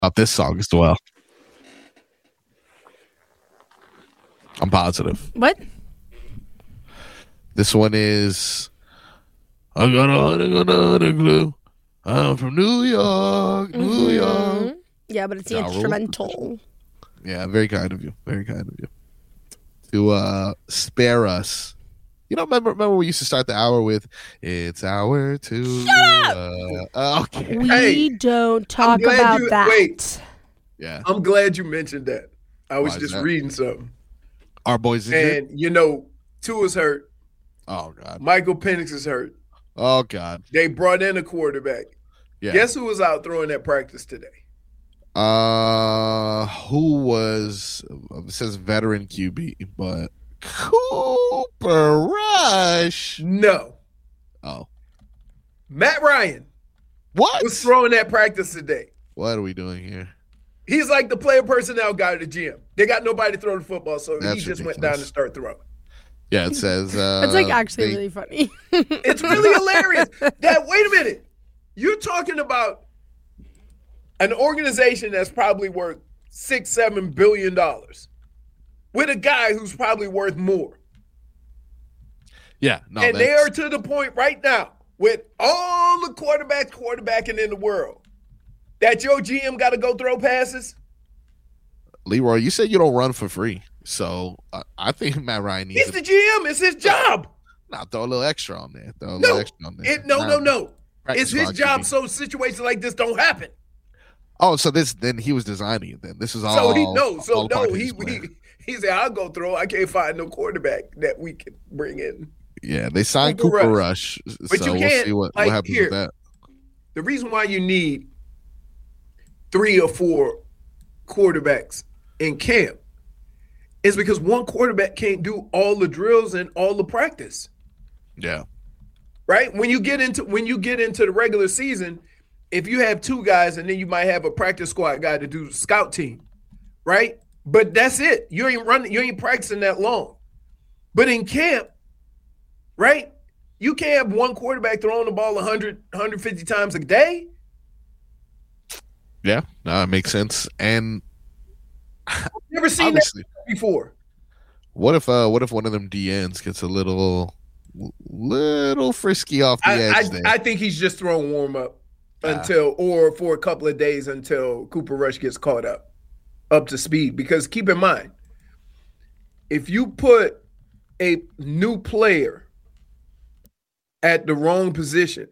about this song as well. I'm positive. What? This one is I got a glue. I'm from New York, New York. Yeah, but it's the Ja Rule. instrumental. Yeah, very kind of you. Very kind of you. To spare us. You know, remember we used to start the hour with "It's hour two." Shut up! Okay. We don't talk about that. Wait. Yeah. I'm glad you mentioned that. I was Why is just that? reading something. Our boys injured? And, you know, Tua's hurt. Oh, God. Michael Penix is hurt. Oh, God. They brought in a quarterback. Yeah. Guess who was out throwing that practice today? Who was, it says veteran QB, but Cooper Rush. No. Oh. Matt Ryan What? was throwing that practice today. What are we doing here? He's like the player personnel guy at the gym. They got nobody to throw the football, so That's he just ridiculous. went down and started throwing. Yeah, it says. It's like actually really funny. It's really hilarious. That wait a minute. You're talking about an organization that's probably worth $6-7 billion with a guy who's probably worth more. Yeah, no. And they are to the point right now with all the quarterbacking in the world that your GM got to go throw passes. Leroy, you said you don't run for free. So I think Matt Ryan needs He's the GM. It's his job. Now throw a little extra on there. No. It's his job so situations like this don't happen. Oh, so then he was designing it then. This is all. So he knows. So all part no, of his he plan. said, I'll go throw. I can't find no quarterback that we can bring in. Yeah, they signed Cooper Rush. But so you can't, we'll see what happens here, with that. The reason why you need 3 or 4 quarterbacks in camp is because one quarterback can't do all the drills and all the practice. Yeah. Right? When you get into the regular season, if you have 2 guys and then you might have a practice squad guy to do the scout team, right? But that's it. You ain't practicing that long. But in camp, right? You can't have one quarterback throwing the ball 100, 150 times a day. Yeah, no, it makes sense. And I've never seen that before. What if one of them DNs gets a little frisky off the edge there? I think he's just throwing warm up or for a couple of days until Cooper Rush gets caught up to speed. Because keep in mind, if you put a new player at the wrong position,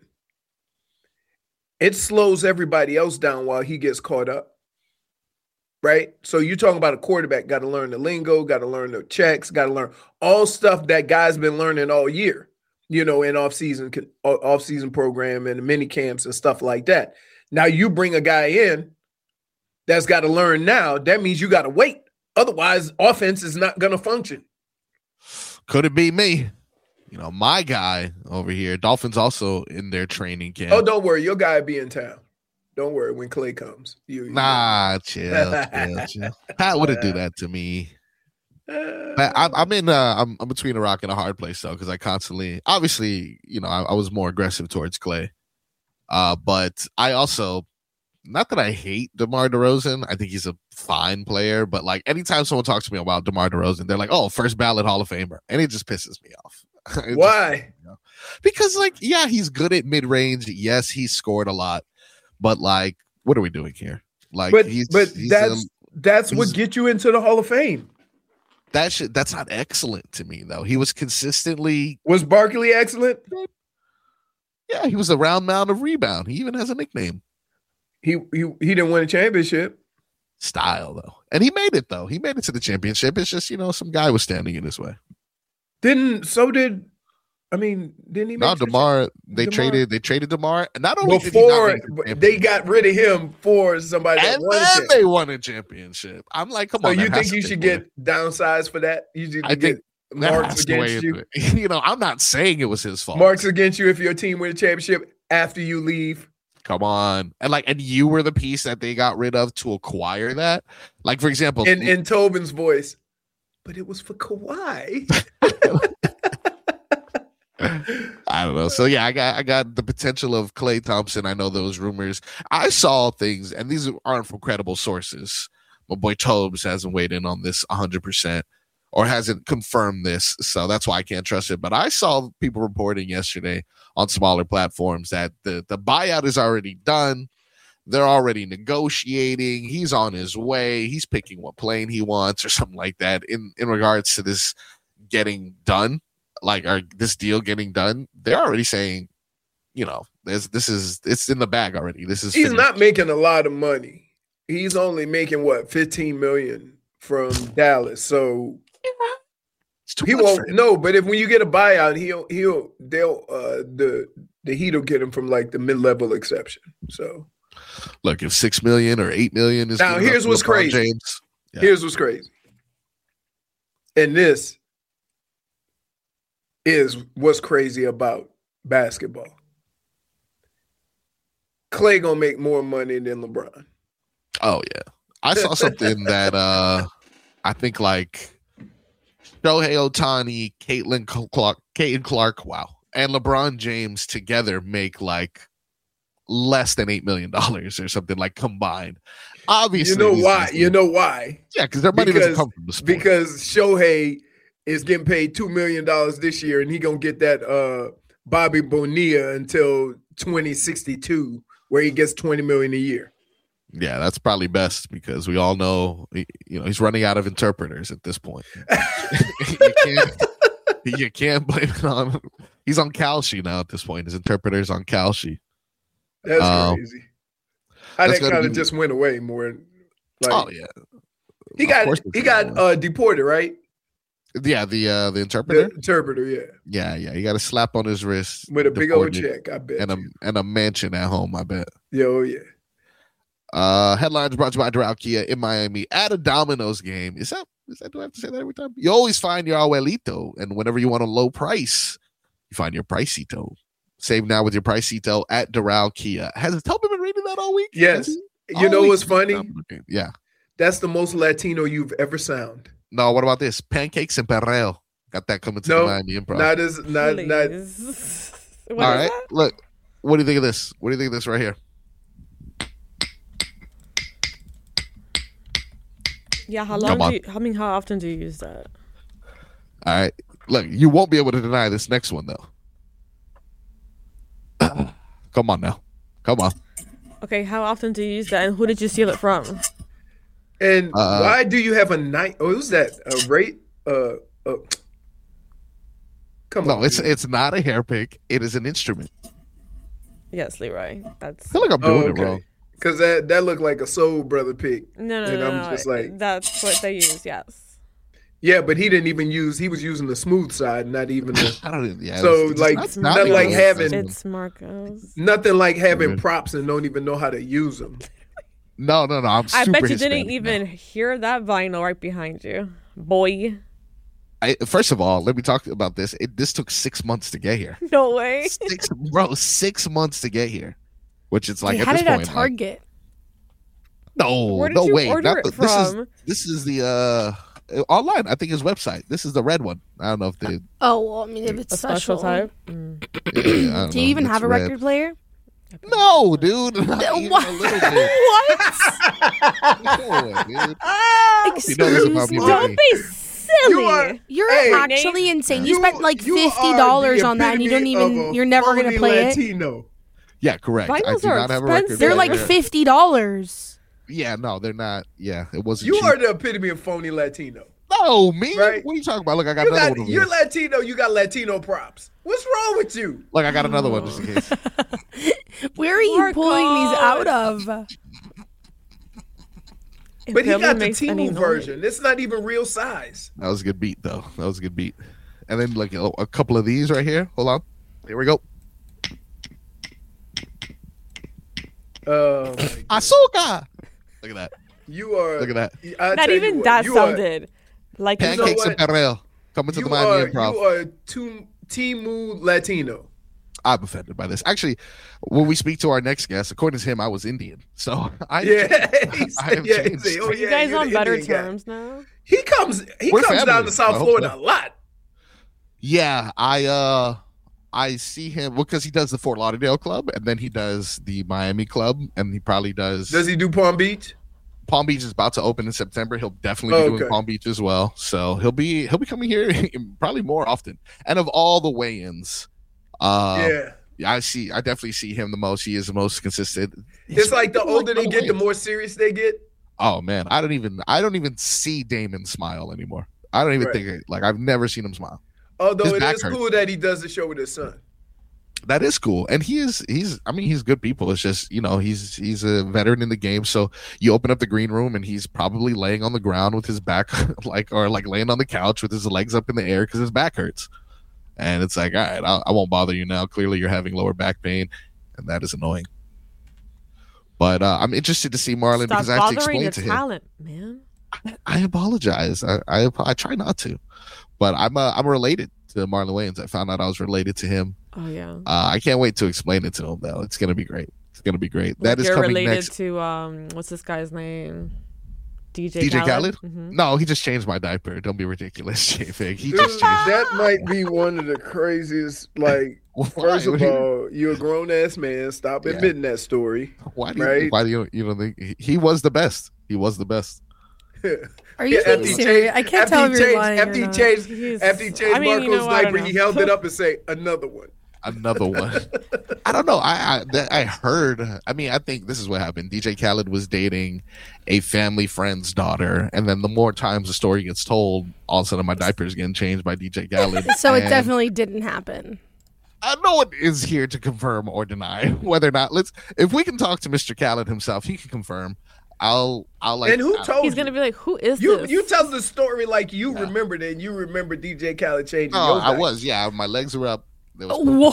it slows everybody else down while he gets caught up. Right? So you're talking about a quarterback, got to learn the lingo, got to learn the checks, got to learn all stuff that guys been learning all year, you know, in off-season program and mini camps and stuff like that. Now you bring a guy in that's got to learn now. That means you got to wait. Otherwise, offense is not going to function. Could it be me? You know, my guy over here, Dolphins also in their training camp. Oh, don't worry. Your guy will be in town. Don't worry when Clay comes. Chill. Pat wouldn't do that to me. I'm between a rock and a hard place though, because I constantly, obviously, you know, I was more aggressive towards Clay, but I also, not that I hate DeMar DeRozan. I think he's a fine player, but like anytime someone talks to me about DeMar DeRozan, they're like, "Oh, first ballot Hall of Famer," and it just pisses me off. Why? Because like, yeah, he's good at mid range. Yes, he scored a lot. But like, what are we doing here? Like, that's what gets you into the Hall of Fame. That's not excellent to me though. He was consistently. Was Barkley excellent? Yeah, he was a round mound of rebound. He even has a nickname. He didn't win a championship. Style though, and he made it though. He made it to the championship. It's just, you know, some guy was standing in his way. Didn't he? No, DeMar. They traded DeMar. Not only before they got rid of him for somebody that won and they won a championship. I'm like, come on. So you think you should get downsized for that? I think marks against you. You know, I'm not saying it was his fault. Marks against you if your team win a championship after you leave. Come on. And you were the piece that they got rid of to acquire that. Like, for example, in Tobin's voice, but it was for Kawhi. I don't know. So yeah, I got the potential of Klay Thompson. I know those rumors. I saw things, and these aren't from credible sources. My boy Tobes hasn't weighed in on this 100% or hasn't confirmed this, so that's why I can't trust it. But I saw people reporting yesterday on smaller platforms that the buyout is already done. They're already negotiating. He's on his way. He's picking what plane he wants or something like that. In regards to this getting done, like this deal getting done, they're already saying, it's in the bag already. He's finished. Not making a lot of money. He's only making what, $15 million from Dallas. So he won't. No, but when you get a buyout, the Heat will get him from like the mid-level exception. So. Look, if $6 million or $8 million is now, here's what's crazy. James, yeah. Here's what's crazy, and this is what's crazy about basketball. Klay gonna make more money than LeBron. Oh yeah, I saw something that I think like Shohei Ohtani, Caitlin Clark, wow, and LeBron James together make like less than $8 million or something like combined. Obviously, you know why? Yeah, because their money doesn't come from the sport. Because Shohei is getting paid $2 million this year, and he gonna get that Bobby Bonilla until 2062, where he gets $20 million a year. Yeah, that's probably best because we all know he's running out of interpreters at this point. you can't blame it on. He's on Kalshi now at this point. His interpreter's on Kalshi. That's crazy. That kind of just went away more. Like, oh yeah, he got deported, right? Yeah, the interpreter. The interpreter, yeah. He got a slap on his wrist with a big old check, I bet, and a mansion at home, I bet. Oh yeah. Headlines brought to you by Doral Kia in Miami at a Domino's game. Is that? Do I have to say that every time? You always find your abuelito, and whenever you want a low price, you find your pricito. Save now with your pricito at Doral Kia. Has Toby been reading that all week? Yes. You know what's funny? Yeah. That's the most Latino you've ever sound. No, what about this? Pancakes and perreo. Got that coming to the Miami Improv. Not. All right. That? Look, what do you think of this? What do you think of this right here? Yeah, how often do you use that? All right. Look, you won't be able to deny this next one, though. Come on now. Come on. Okay, how often do you use that, and who did you steal it from? And why do you have a night? Oh, who's that? A rate? Come on. No, it's not a hair pick. It is an instrument. Yes, Leroy. I feel like I'm doing it wrong. Because that looked like a Soul Brother pick. No. I'm just like, that's what they use. Yes. Yeah, but he didn't even use. He was using the smooth side, not even the. I don't. Yeah. So like, nothing like having. It's Marcos. Nothing like having props and don't even know how to use them. No. I'm super I bet you Hispanic didn't even hear that vinyl right behind you, boy. First of all, let me talk about this. This took 6 months to get here. No way. 6 months to get here, which it's like they at had this it point. At Target. Like, no way. Order it from? This is the online. I think his website. This is the red one. I don't know if they. Oh well, I mean, if it's a special type. Yeah, do you even have a record player? No, dude. Not even what? A little bit. What? No, dude. Excuse me. Don't be silly. You're actually insane. You spent like $50 on that, and you don't even. You're never gonna play Latino. It. Yeah, correct. Vinyls I do not have a record player. They're like $50. Yeah, no, they're not. Yeah, it wasn't. You cheap. are the epitome of phony Latino. No, me. Right? What are you talking about? Look, I got another one. You're Latino. You got Latino props. What's wrong with you? Look, I got another one just in case. Where are you pulling these out of? But he got the Timu version. It's not even real size. That was a good beat, though. That was a good beat. And then like a couple of these right here. Hold on. Here we go. Asuka. Look at that. You are. Look at that. Not even that sounded like pancakes and perreo coming to the Miami Improv. You are Timu Latino. I'm offended by this. Actually, when we speak to our next guest, according to him, I was Indian, so I have changed. Are you guys on better terms now? He comes down to South Florida a lot. Yeah, I I see him because he does the Fort Lauderdale club, and then he does the Miami club, and he probably does. Does he do Palm Beach? Palm Beach is about to open in September. He'll definitely be doing Palm Beach as well. So he'll be coming here probably more often. And of all the weigh-ins, I definitely see him the most. He is the most consistent. It's like the older they get, the more serious they get. Oh man, I don't even see Damon smile anymore. I don't even think I've never seen him smile. Although it is cool that he does the show with his son. That is cool, and he's good people. It's just he's a veteran in the game. So you open up the green room, and he's probably laying on the ground with his back or laying on the couch with his legs up in the air because his back hurts. And it's like, all right, I won't bother you now. Clearly, you're having lower back pain, and that is annoying. But I'm interested to see Marlon because I have to explain to him. Talent, man. I apologize. I try not to, but I'm related to Marlon Wayans. I found out I was related to him. Oh yeah. I can't wait to explain it to him though. It's gonna be great. It's gonna be great. That is you're coming related next. to what's this guy's name? DJ Khaled? Mm-hmm. No, he just changed my diaper. Don't be ridiculous, J-Fig. He just changed. That might be one of the craziest. Like, first of all, you're a grown ass man. Stop admitting that story. Why do you don't think he was the best? He was the best. Are you being serious? I can't tell if you're lying. After he changed Marco's diaper, he held it up and say, "Another one." Another one. I don't know. I heard. I mean, I think this is what happened. DJ Khaled was dating a family friend's daughter, and then the more times the story gets told, all of a sudden my diaper is getting changed by DJ Khaled. So it definitely didn't happen. No one is here to confirm or deny whether or not. If we can talk to Mr. Khaled himself, he can confirm. I'll like. And who told He's gonna be like, who is you? This? You tell the story like you remembered it. And you remember DJ Khaled changing. Oh, your I was. Yeah, my legs were up. Whoa!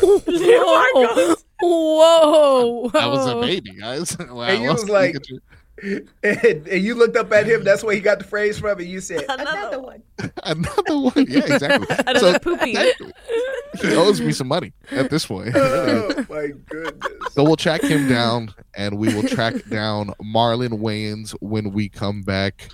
Whoa! I was a baby, guys. Wow, and you was like, and you looked up at him. That's where he got the phrase from, and you said, "Another one." Another one. Yeah, exactly. Another poopy. He owes me some money at this point. Oh my goodness! So we'll track him down, and we will track down Marlon Wayans when we come back.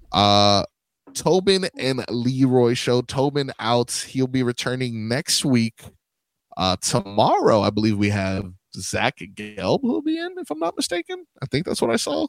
Tobin and Leroy show. Tobin out. He'll be returning next week. Tomorrow, I believe we have Zach Gelb who'll be in, if I'm not mistaken. I think that's what I saw.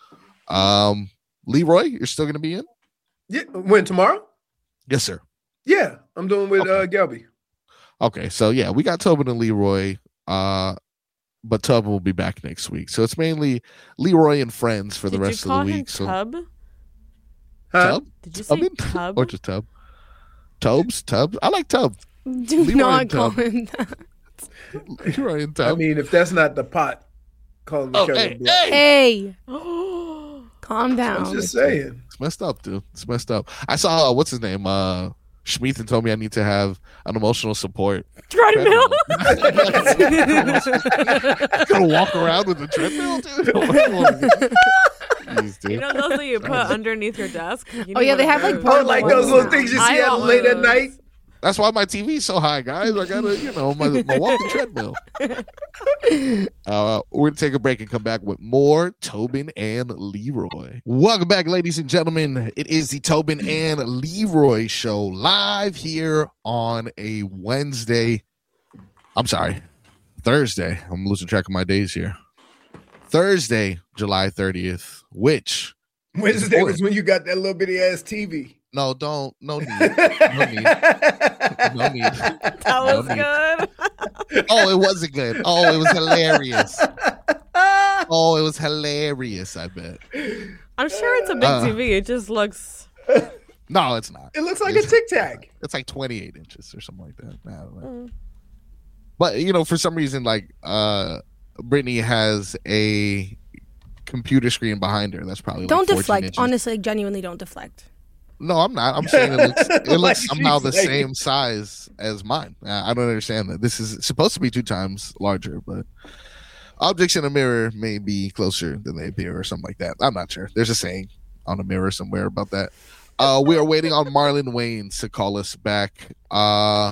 Leroy, you're still going to be in? Yeah. When, tomorrow? Yes, sir. Yeah, I'm doing with Gelby. Okay, so yeah, we got Tobin and Leroy. But Tobin will be back next week. So it's mainly Leroy and friends for the rest of the week. Did you call him Tub? Huh? Did you say Tub? Or just Tub? Tubs? I like Tub. Do Leroy not call him that. Leroy and Tub. I mean, if that's not the pot, call him Hey! Calm down. I'm just saying. It's messed up, dude. It's messed up. I saw, what's his name? Schmeathan told me I need to have an emotional support treadmill. Gonna walk around with a treadmill, dude. Jeez, dude. You know those that you put underneath your desk? They have like those little things you see out late at night. That's why my TV's so high, guys. I gotta, my walking treadmill. We're gonna take a break and come back with more Tobin and Leroy. Welcome back, ladies and gentlemen. It is the Tobin and Leroy show live here on a Wednesday. I'm sorry, Thursday. I'm losing track of my days here. Thursday, July 30th, which Wednesday was when you got that little bitty ass TV. No need. No need. That was good. Oh, it wasn't good. Oh, it was hilarious. Oh, it was hilarious, I bet. I'm sure it's a big TV. It just looks... No, it's not. It looks like a Tic Tac. It's like 28 inches or something like that. I don't know. But, for some reason, like, Brittany has a computer screen behind her. That's probably Don't like deflect. Inches. Honestly, genuinely don't deflect. No, I'm not. I'm saying it looks somehow the same size as mine. I don't understand that. This is supposed to be 2 times larger, but objects in a mirror may be closer than they appear or something like that. I'm not sure. There's a saying on a mirror somewhere about that. We are waiting on Marlon Wayans to call us back.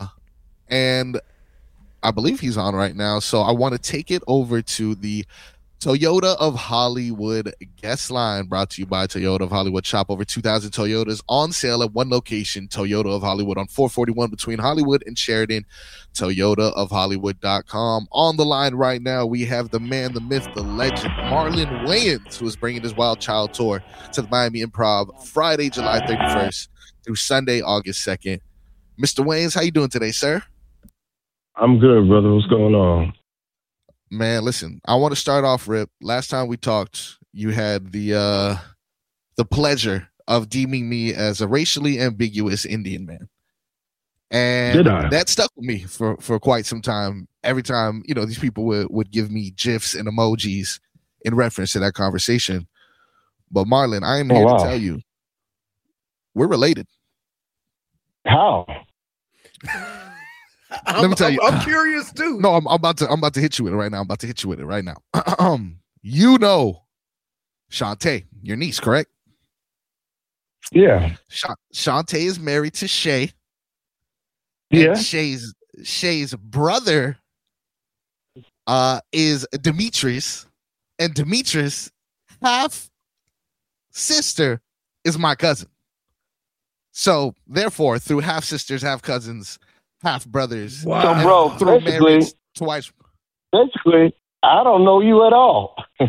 And I believe he's on right now. So I want to take it over to the Toyota of Hollywood guest line brought to you by Toyota of Hollywood. Shop over 2,000 Toyotas on sale at one location, Toyota of Hollywood on 441 between Hollywood and Sheridan, ToyotaofHollywood.com. On the line right now, we have the man, the myth, the legend, Marlon Wayans, who is bringing his Wild Child tour to the Miami Improv Friday, July 31st through Sunday, August 2nd. Mr. Wayans, how you doing today, sir? I'm good, brother. What's going on? Man, listen, I want to start off, Rip. Last time we talked, you had the pleasure of deeming me as a racially ambiguous Indian man. And that stuck with me for quite some time. Every time, these people would give me GIFs and emojis in reference to that conversation. But Marlon, I am here to tell you, we're related. How? Let me tell you. I'm curious too. No, I'm about to hit you with it right now. I'm about to hit you with it right now. Shantae, your niece, correct? Yeah. Shantae is married to Shay. Yeah. And Shay's brother is Demetrius, and Demetrius' half sister is my cousin. So therefore, through half sisters, half cousins, half brothers. Wow. So, bro, basically, twice. Basically, I don't know you at all. No.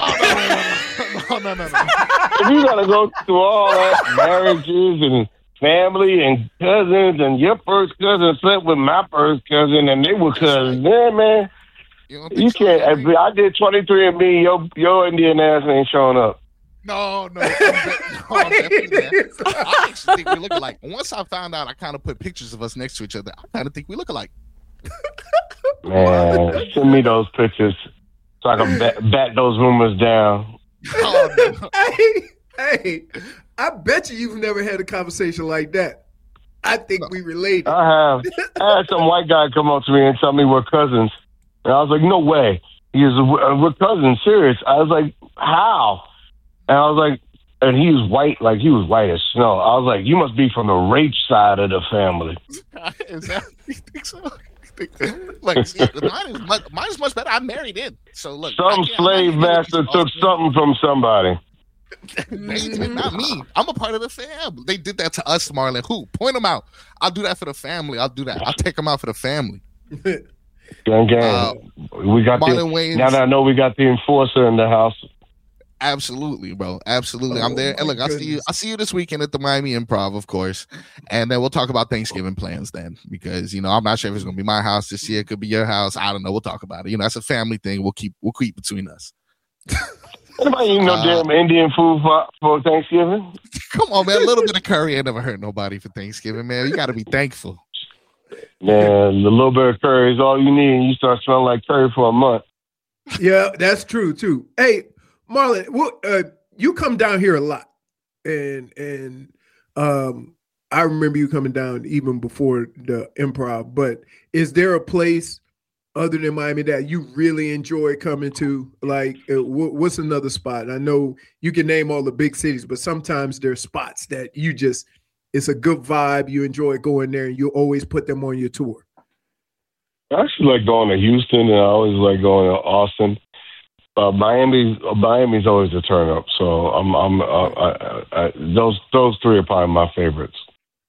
If you gotta go through all that marriages and family and cousins, and your first cousin slept with my first cousin, and they were cousins, man. You can't. I did 23andMe. Your Indian ass ain't showing up. No, I actually think we look alike. Once I found out, I kind of put pictures of us next to each other. I kind of think we look alike. Man, send me those pictures so I can bat those rumors down. Oh, no. Hey, I bet you've never had a conversation like that. I think we related. I have. I had some white guy come up to me and tell me we're cousins. And I was like, no way. He was, we're cousins, serious. I was like, how? And I was like, and he was white, like he was white as snow. I was like, you must be from the Raich side of the family. You think so? Like, mine is much better. I married in. So look, some slave master took something from somebody. Not me. I'm a part of the family. They did that to us, Marlon. Who? Point them out. I'll do that for the family. I'll do that. I'll take them out for the family. Gang. We got Marlon Wayans. Now that I know we got the enforcer in the house. Absolutely, bro. Absolutely. I'm there. And look, I'll see you this weekend at the Miami Improv, of course. And then we'll talk about Thanksgiving plans then. Because, I'm not sure if it's gonna be my house this year. It could be your house. I don't know. We'll talk about it. That's a family thing. We'll keep between us. Anybody eat no damn Indian food for Thanksgiving? Come on, man. A little bit of curry ain't never hurt nobody for Thanksgiving, man. You gotta be thankful. Man, the little bit of curry is all you need, and you start smelling like curry for a month. Yeah, that's true too. Hey, Marlon, you come down here a lot, and I remember you coming down even before the Improv. But is there a place other than Miami that you really enjoy coming to? Like, what's another spot? I know you can name all the big cities, but sometimes there's spots that it's a good vibe. You enjoy going there, and you always put them on your tour. I actually like going to Houston, and I always like going to Austin. Miami's always a turn up. So those three are probably my favorites.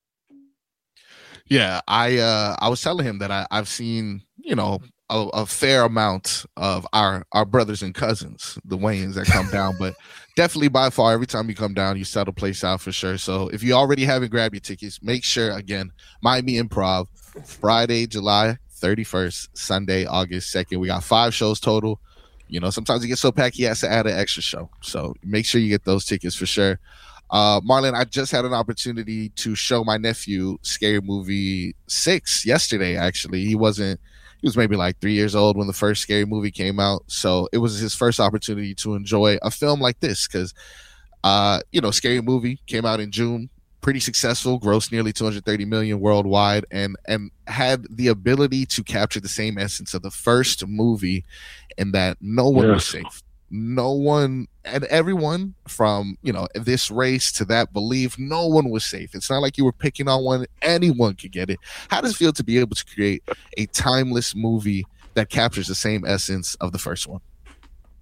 Yeah, I was telling him that I've seen a fair amount of our brothers and cousins, the Wayans, that come down, but definitely by far every time you come down, you sell the place out for sure. So if you already haven't grabbed your tickets, make sure, again, Miami Improv, Friday, July 31st, Sunday, August 2nd. We got 5 shows total. Sometimes it gets so packed, he has to add an extra show. So make sure you get those tickets for sure. Marlon, I just had an opportunity to show my nephew Scary Movie 6 yesterday, actually. He was maybe like 3 years old when the first Scary Movie came out. So it was his first opportunity to enjoy a film like this because, Scary Movie came out in June. Pretty successful, grossed nearly $230 million worldwide, and had the ability to capture the same essence of the first movie in that no one was safe. No one, and everyone from, this race to that belief, no one was safe. It's not like you were picking on one. Anyone could get it. How does it feel to be able to create a timeless movie that captures the same essence of the first one?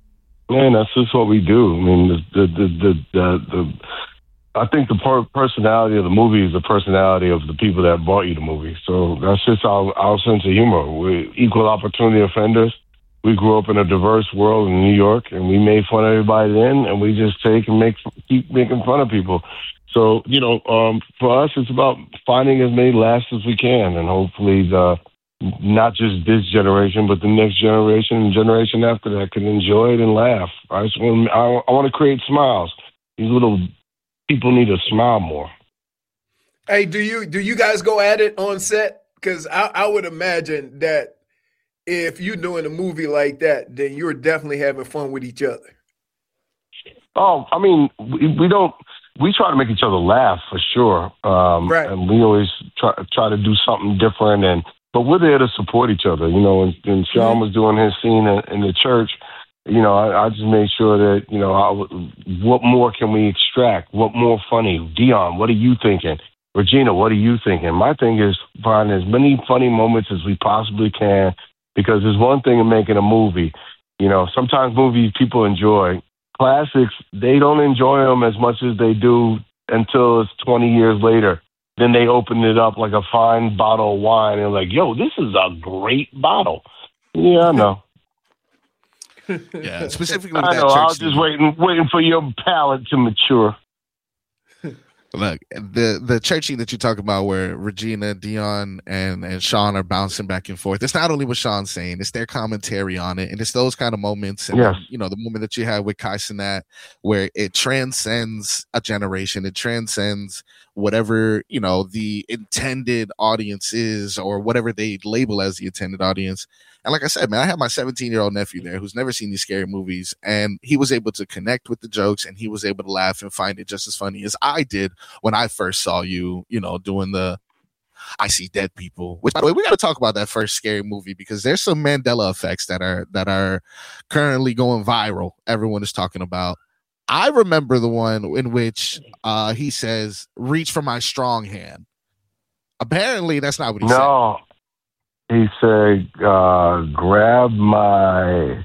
Man, that's just what we do. I mean, the I think the personality of the movie is the personality of the people that brought you the movie. So that's just our sense of humor. We're equal opportunity offenders. We grew up in a diverse world in New York, and we made fun of everybody then, and we just keep making fun of people. So, for us, it's about finding as many laughs as we can, and hopefully not just this generation, but the next generation and generation after that can enjoy it and laugh. I want to create smiles. These little people need to smile more. Hey, do you guys go at it on set? Because I would imagine that if you're doing a movie like that, then you're definitely having fun with each other. Oh, I mean, we don't. We try to make each other laugh for sure, right. And we always try to do something different. But we're there to support each other. When Sean was doing his scene in the church, I just made sure that what more can we extract? What more funny? Dion, what are you thinking? Regina, what are you thinking? My thing is find as many funny moments as we possibly can, because there's one thing in making a movie. Sometimes movies people enjoy. Classics, they don't enjoy them as much as they do until it's 20 years later. Then they open it up like a fine bottle of wine and like, yo, this is a great bottle. Yeah, I know. Yeah, specifically with I that know. church I was just waiting for your palate to mature. Look, the church scene that you talk about where Regina, Dion, and Sean are bouncing back and forth. It's not only what Sean's saying, it's their commentary on it. And it's those kind of moments. And, yes. The moment that you have with Kai Cenat, where it transcends a generation. It transcends whatever, the intended audience is, or whatever they label as the intended audience. And like I said, man, I have my 17-year-old nephew there who's never seen these scary movies, and he was able to connect with the jokes, and he was able to laugh and find it just as funny as I did when I first saw you, doing the I See Dead People. Which, by the way, we got to talk about that first scary movie, because there's some Mandela effects that are currently going viral. Everyone is talking about. I remember the one in which he says, "Reach for my strong hand." Apparently, that's not what he said. He said, grab my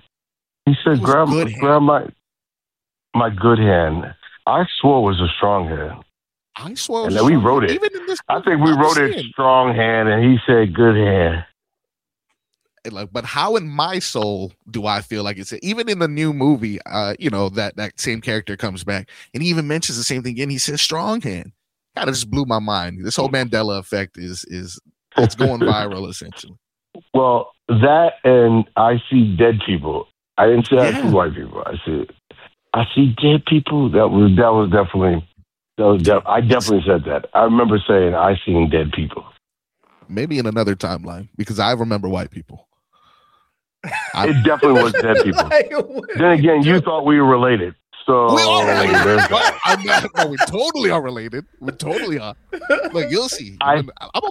good hand. I swore it was a strong hand. I swore. And then we wrote it. I think we wrote it strong hand, and he said good hand. But how in my soul do I feel like it's even in the new movie? That same character comes back, and he even mentions the same thing again. He says strong hand. Kind of just blew my mind. This whole Mandela effect is it's going viral essentially. Well, that and I See Dead People. I didn't say I see white people. I see dead people. I definitely said that. I remember saying I seen dead people. Maybe in another timeline, because I remember white people. It definitely was dead people. Then again, you thought we were related. So we are related. We totally are related. We totally are. Look, you'll see. I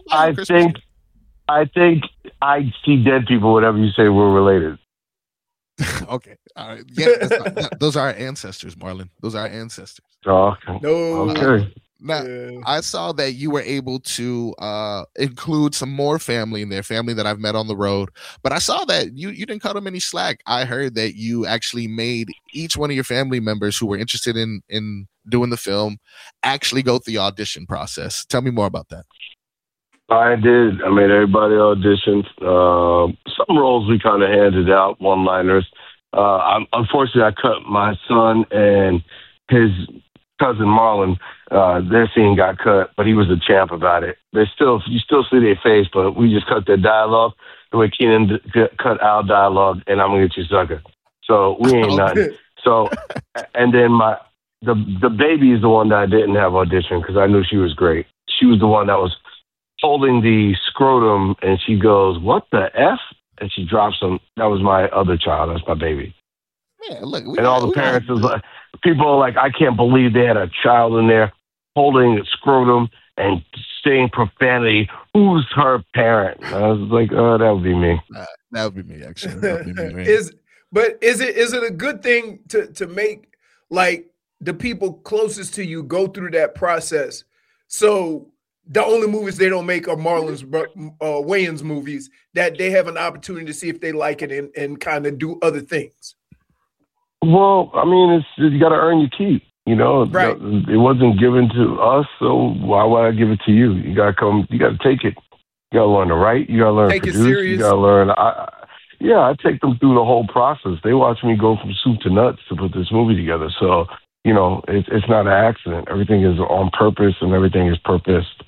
think I see dead people. Whatever you say, we're related. Okay. All right. Yeah, those are our ancestors, Marlon. Those are our ancestors. Oh, okay. No. Okay. Now, I saw that you were able to include some more family in there, family that I've met on the road. But I saw that you didn't cut them any slack. I heard that you actually made each one of your family members who were interested in doing the film actually go through the audition process. Tell me more about that. I did. I made everybody audition. Some roles we kind of handed out, one-liners. Unfortunately, I cut my son and his cousin Marlon. Their scene got cut, but he was a champ about it. You still see their face, but we just cut their dialogue the way Keenan cut our dialogue, and I'm gonna get you sucker. So we ain't nothing. So, and then the baby is the one that I didn't have audition because I knew she was great. She was the one that was holding the scrotum, and she goes, "What the F?" And she drops him. That was my other child. That's my baby. Yeah, look, and all the parents was like, people are like, I can't believe they had a child in there holding a scrotum and saying profanity. Who's her parent? And I was like, oh, that would be me. That would be me, actually. That would be me, right? Is it a good thing to make like the people closest to you go through that process? So the only movies they don't make are Marlon's Wayans movies, that they have an opportunity to see if they like it and kind of do other things. Well, I mean, you got to earn your keep. Right. It wasn't given to us, so why would I give it to you? You got to come. You got to take it. You got to learn to write. You got to learn to produce. You got to learn. I take them through the whole process. They watch me go from soup to nuts to put this movie together. So, it's not an accident. Everything is on purpose and everything is purposed.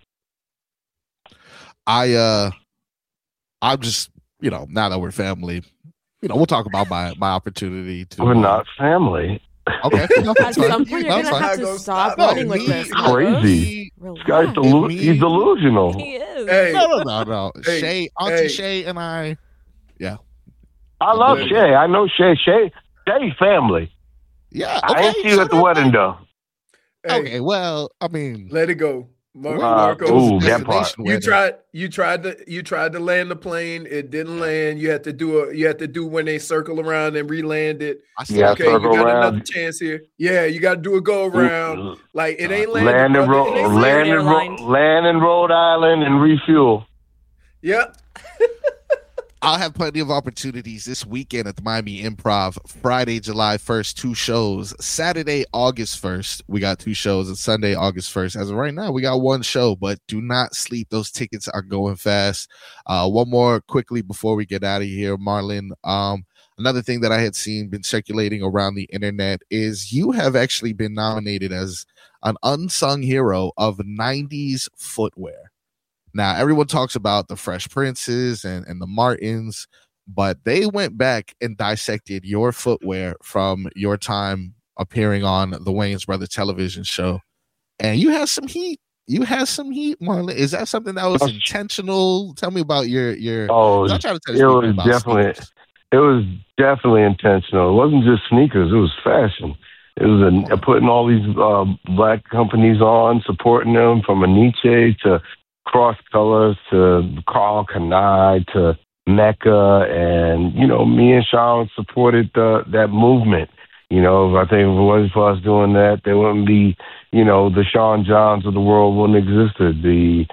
I'm just, now that we're family, we'll talk about my opportunity to. We're not family. Okay. At some point, you're gonna have to stop running with this. Crazy. This guy's he's delusional. He is. Hey. No. Hey. Shay, Auntie Shay, and I. Yeah. I love Shay. I know Shay. Shay family. Yeah. Okay, I ain't see you at the wedding though. Hey, okay. Well, I mean, let it go. Marcos, that part. You tried to land the plane. It didn't land. You had to do when they circle around and re-land it. You got another chance here. Yeah, you got to do a go around. Like it ain't landing. Land in Rhode Island and refuel. Yep. I'll have plenty of opportunities this weekend at the Miami Improv. Friday, July 1st, 2 shows. Saturday, August 1st, we got 2 shows. And Sunday, August 1st. As of right now, we got 1 show, but do not sleep. Those tickets are going fast. One more quickly before we get out of here, Marlon. Another thing that I had seen been circulating around the internet is you have actually been nominated as an unsung hero of 90s footwear. Now, everyone talks about the Fresh Princes and the Martins, but they went back and dissected your footwear from your time appearing on the Wayans Brothers television show. And you had some heat. Marlon. Is that something that was intentional? Tell me about your I'm trying to tell you it was definitely intentional. It wasn't just sneakers, it was fashion. It was putting all these black companies on, supporting them, from Aniche to Cross Colors to Carl Kanai to Mecca, and me and Sean supported that movement. I think if it wasn't for us doing that, there wouldn't be, the Sean Johns of the world wouldn't existed. The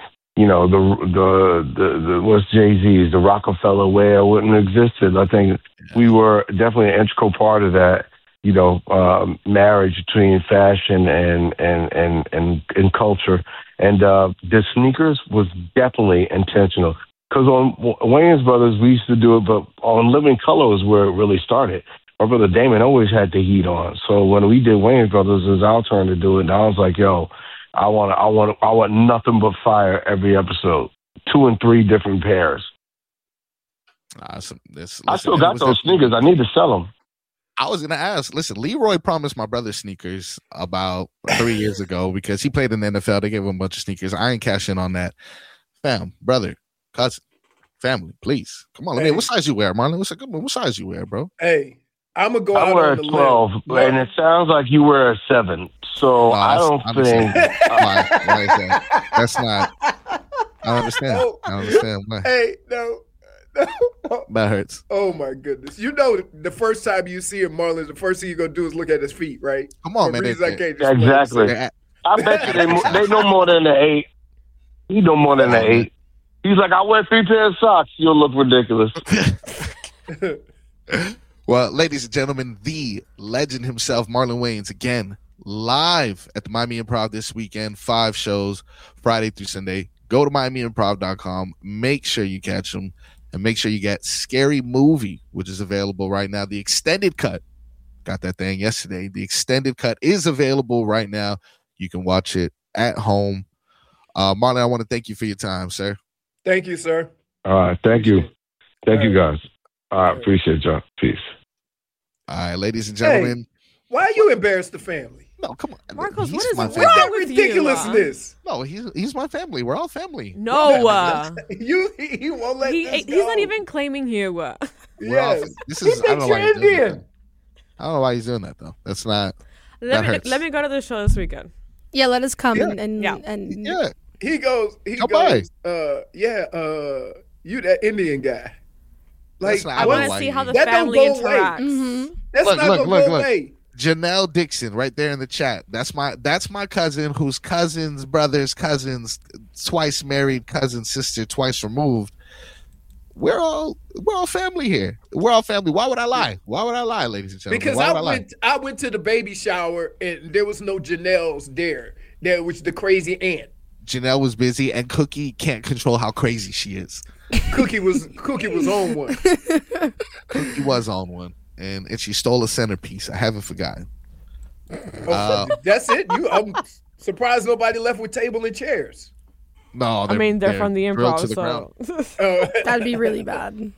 what's Jay-Z's, the Rockefeller wear wouldn't existed. I think we were definitely an integral part of that. Marriage between fashion and culture. And the sneakers was definitely intentional. Because on Wayans Brothers, we used to do it, but on Living Color was where it really started. My brother Damon always had the heat on. So when we did Wayans Brothers, it was our turn to do it. And I was like, yo, I want nothing but fire every episode. 2 and 3 different pairs. Awesome. I still got those sneakers. I need to sell them. I was going to ask, listen, Leroy promised my brother sneakers about 3 years ago because he played in the NFL. They gave him a bunch of sneakers. I ain't cash in on that. Fam, brother, cousin, family, please. Come on. Hey. What size you wear, Marlon? What size you wear, bro? Hey, I'm going to go out wear on the 12, and it sounds like you wear a 7. So I don't think. Why is that? That's not. I don't understand. No. I don't understand why. Hey, no. That hurts. Oh my goodness! The first time you see him, Marlon, the first thing you're gonna do is look at his feet, right? Come on, man. Exactly. I bet you they know more than the 8. He know more than the 8. He's like, I wear 3 pairs of socks. You'll look ridiculous. Well, ladies and gentlemen, the legend himself, Marlon Wayans, again live at the Miami Improv this weekend. 5 shows, Friday through Sunday. Go to MiamiImprov.com. Make sure you catch them. And make sure you get Scary Movie, which is available right now. The extended cut. Got that thing yesterday. The extended cut is available right now. You can watch it at home. Marlon, I want to thank you for your time, sir. Thank you, sir. All right. Thank you. Thank you, guys. I appreciate y'all. Peace. All right, ladies and gentlemen. Hey, why are you embarrassed the family? No, come on. Marcos, what is wrong with ridiculousness? No, he's my family. We're all family. No. He won't let this go. He's not even claiming you. Yes. This is, I don't know why he's doing that. I don't know why he's doing that, though. That's not. Let me go to the show this weekend. Yeah, let us come and He goes, you that Indian guy. Like, I want to see how the family interacts. Mm-hmm. That's not going to go away. Janelle Dixon right there in the chat. That's my cousin whose cousins, brothers, cousins, twice married cousin, sister, twice removed, we're all family here. We're all family. Why would I lie? Why would I lie, ladies and gentlemen? Because I went to the baby shower and there was no Janelle's there. There was the crazy aunt. Janelle was busy, and Cookie can't control how crazy she is. Cookie was on one. Cookie was on one, and she stole a centerpiece. I haven't forgotten. That's it. I'm surprised nobody left with table and chairs. No, they're from the improv, so that'd be really bad.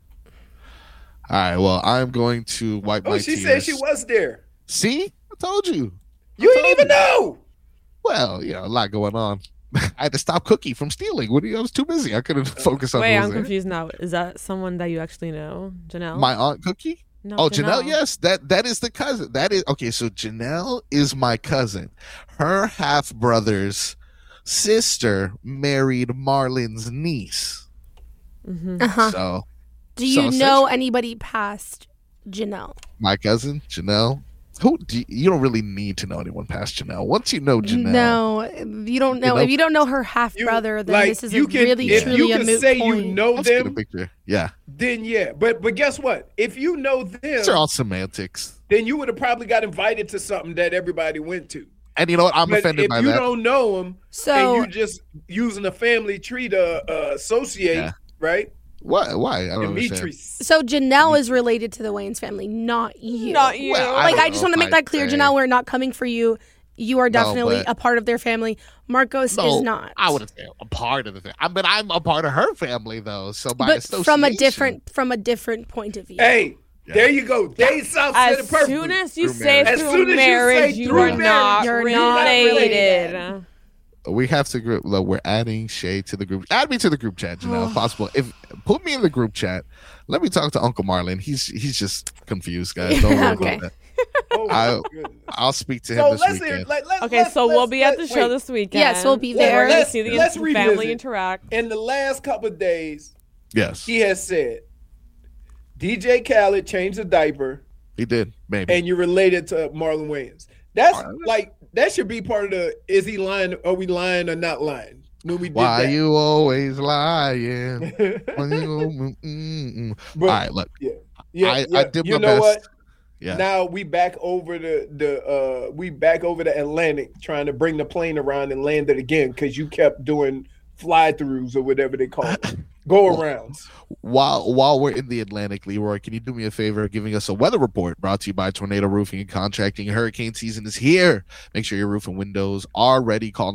All right, well, I'm going to wipe my tears. She said she was there. See? I told you. You didn't even know. Well, a lot going on. I had to stop Cookie from stealing. I was too busy. I couldn't focus on. Wait, I'm confused now. Is that someone that you actually know, Janelle? My aunt Cookie? No, Janelle. Yes, that is the cousin. That is okay. So Janelle is my cousin. Her half brother's sister married Marlon's niece. Mm-hmm. So, do you know anybody past Janelle? My cousin Janelle. You don't really need to know anyone past Janelle. Once you know Janelle, no, you don't know. If you don't know her half brother, then this is truly a moot point. You can say you know Let's them. Get a picture. Yeah. Then but guess what? If you know them, these are all semantics. Then you would have probably got invited to something that everybody went to. And you know what? I'm offended by that. If you don't know them, and you just using a family tree to associate, right? Why? I don't understand. So Janelle is related to the Wayans family, not you. Not you. Well, I just want to make that clear, Janelle. We're not coming for you. You are definitely a part of their family. Marcos is not. I wouldn't say a part of the family. But I'm a part of her family, though. So by association, from a different point of view. Hey. Yeah. There you go. They South said it perfectly. As soon as you say through marriage, you are not related. We have to group. Look, we're adding Shay to the group. Add me to the group chat, Janelle, if possible. Put me in the group chat. Let me talk to Uncle Marlon. He's just confused, guys. Don't worry about that. I'll speak to him this weekend. We'll be at the show this weekend. Yes, we'll be there. Let's see the family interact. In the last couple of days, yes, he has said DJ Khaled changed the diaper. He did, maybe. And you're related to Marlon Wayans. That's that should be part of the, is he lying? Are we lying or not lying? When we did Why that. You always lying? All right, look. I did my best. What? Yeah. Now we back over the Atlantic, trying to bring the plane around and land it again because you kept doing fly-throughs or whatever they call it. Go-arounds. While we're in the Atlantic, Leroy, can you do me a favor giving us a weather report brought to you by Tornado Roofing and Contracting? Hurricane season is here. Make sure your roof and windows are ready. Call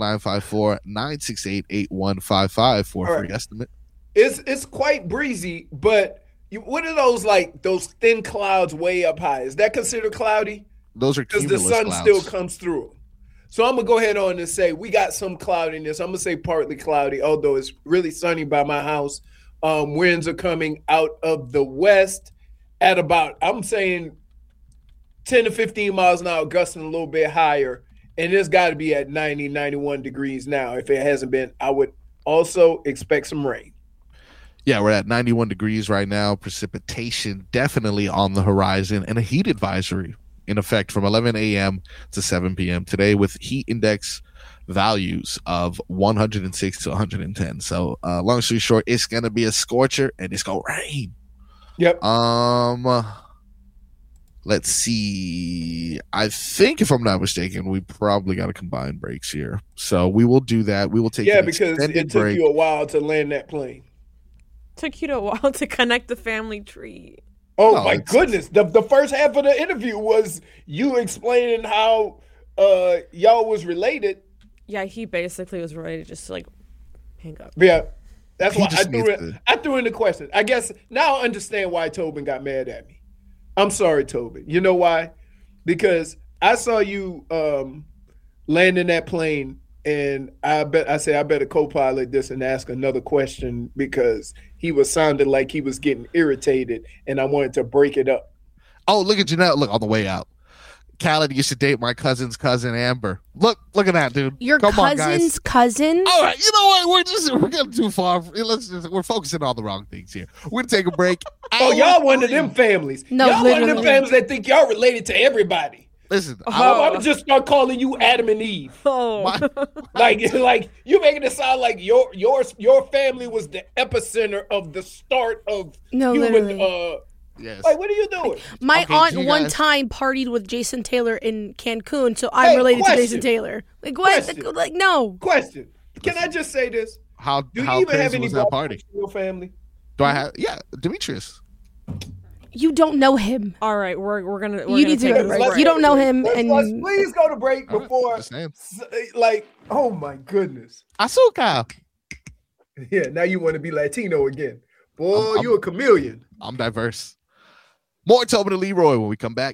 954-968-8155 for a free estimate. It's quite breezy, but what are those thin clouds way up high? Is that considered cloudy? Those are cumulus because the sun clouds. still comes through. So I'm going to go ahead on and say we got some cloudiness. I'm going to say partly cloudy, although it's really sunny by my house. Winds are coming out of the west at about, I'm saying 10 to 15 miles an hour, gusting a little bit higher. And it's got to be at 90, 91 degrees now. If it hasn't been, I would also expect some rain. Yeah, we're at 91 degrees right now. Precipitation definitely on the horizon, and a heat advisory in effect from 11 a.m. to 7 p.m. today with heat index values of 106 to 110. So long story short, it's going to be a scorcher and it's going to rain. Yep. Let's see. I think if I'm not mistaken, we probably got a combined breaks here. So we will do that. We will take because it took you a while to land that plane. Took you a while to connect the family tree. Oh, my goodness. The first half of the interview was you explaining how y'all was related. Yeah, he basically was ready to just hang up. Yeah, that's why I threw in the question. I guess now I understand why Tobin got mad at me. I'm sorry, Tobin. You know why? Because I saw you landing that plane, and I said I better co-pilot this and ask another question because he was sounding like he was getting irritated, and I wanted to break it up. Oh, look at Janelle. Look on the way out. Khaled used to date my cousin's cousin, Amber. Look at that, dude. Your cousin's cousin? All right, you know what? We're getting too far. We're focusing on the wrong things here. We're gonna take a break. Y'all one of them families. No, y'all one of them families that think y'all related to everybody. Listen, I'm gonna just start calling you Adam and Eve. Like you making it sound like your family was the epicenter of the start of human. Literally. Yes. Like, what are you doing? My aunt one time partied with Jason Taylor in Cancun, so I'm related to Jason Taylor. Like what? Like no. Question. Can I just say this? Do you even have any party in your family? Do I have? Yeah, Demetrius. You don't know him. All right, we're gonna. You need to go to break. You don't know him, and let's please go to break before. Like, oh my goodness, Asuka. Yeah, now you want to be Latino again, boy. You a chameleon. I'm diverse. More Tobin and Leroy when we come back.